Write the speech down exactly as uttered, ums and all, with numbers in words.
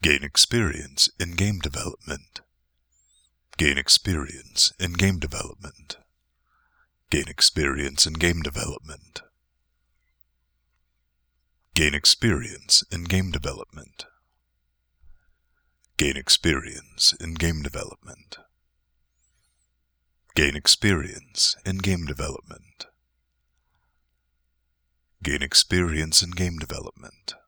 Gain experience in game development. Gain experience in game development. Gain experience in game development. Gain experience in game development. Gain experience in game development. Gain experience in game development. Gain experience in game development.